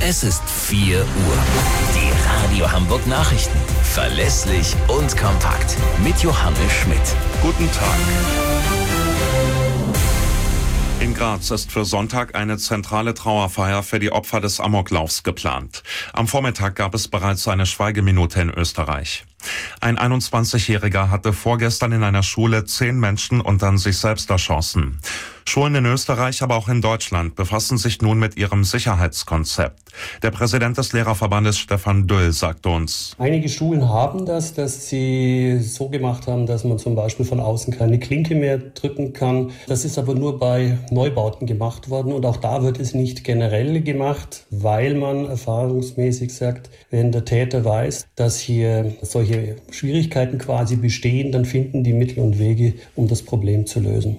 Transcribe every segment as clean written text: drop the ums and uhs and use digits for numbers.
Es ist 4 Uhr. Die Radio Hamburg Nachrichten. Verlässlich und kompakt. Mit Johannes Schmidt. Guten Tag. In Graz ist für Sonntag eine zentrale Trauerfeier für die Opfer des Amoklaufs geplant. Am Vormittag gab es bereits eine Schweigeminute in Österreich. Ein 21-Jähriger hatte vorgestern in einer Schule 10 Menschen und dann sich selbst erschossen. Schulen in Österreich, aber auch in Deutschland befassen sich nun mit ihrem Sicherheitskonzept. Der Präsident des Lehrerverbandes Stefan Düll sagte uns: Einige Schulen haben dass sie so gemacht haben, dass man zum Beispiel von außen keine Klinke mehr drücken kann. Das ist aber nur bei Neubauten gemacht worden und auch da wird es nicht generell gemacht, weil man erfahrungsmäßig sagt, wenn der Täter weiß, dass hier solche Schwierigkeiten quasi bestehen, dann finden die Mittel und Wege, um das Problem zu lösen.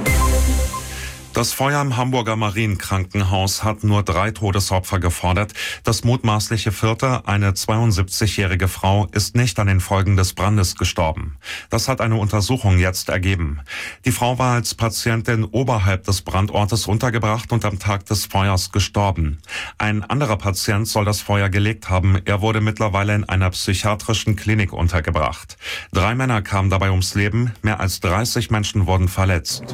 Das Feuer im Hamburger Marienkrankenhaus hat nur 3 Todesopfer gefordert. Das mutmaßliche vierte, eine 72-jährige Frau, ist nicht an den Folgen des Brandes gestorben. Das hat eine Untersuchung jetzt ergeben. Die Frau war als Patientin oberhalb des Brandortes untergebracht und am Tag des Feuers gestorben. Ein anderer Patient soll das Feuer gelegt haben. Er wurde mittlerweile in einer psychiatrischen Klinik untergebracht. 3 Männer kamen dabei ums Leben. Mehr als 30 Menschen wurden verletzt.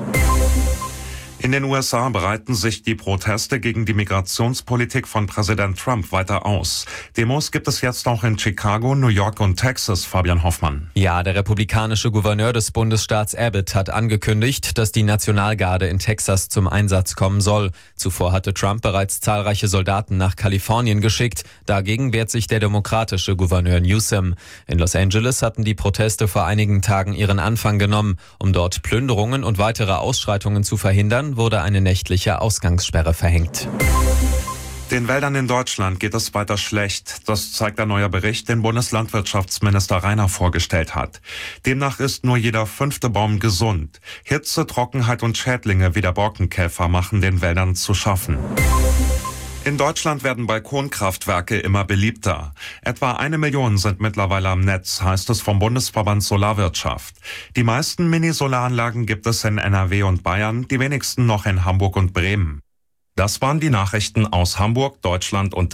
In den USA breiten sich die Proteste gegen die Migrationspolitik von Präsident Trump weiter aus. Demos gibt es jetzt auch in Chicago, New York und Texas, Fabian Hoffmann. Ja, der republikanische Gouverneur des Bundesstaats Abbott hat angekündigt, dass die Nationalgarde in Texas zum Einsatz kommen soll. Zuvor hatte Trump bereits zahlreiche Soldaten nach Kalifornien geschickt. Dagegen wehrt sich der demokratische Gouverneur Newsom. In Los Angeles hatten die Proteste vor einigen Tagen ihren Anfang genommen. Um dort Plünderungen und weitere Ausschreitungen zu verhindern, wurde eine nächtliche Ausgangssperre verhängt. Den Wäldern in Deutschland geht es weiter schlecht. Das zeigt ein neuer Bericht, den Bundeslandwirtschaftsminister Rainer vorgestellt hat. Demnach ist nur jeder 5. Baum gesund. Hitze, Trockenheit und Schädlinge wie der Borkenkäfer machen den Wäldern zu schaffen. In Deutschland werden Balkonkraftwerke immer beliebter. Etwa 1 Million sind mittlerweile am Netz, heißt es vom Bundesverband Solarwirtschaft. Die meisten Mini-Solaranlagen gibt es in NRW und Bayern, die wenigsten noch in Hamburg und Bremen. Das waren die Nachrichten aus Hamburg, Deutschland und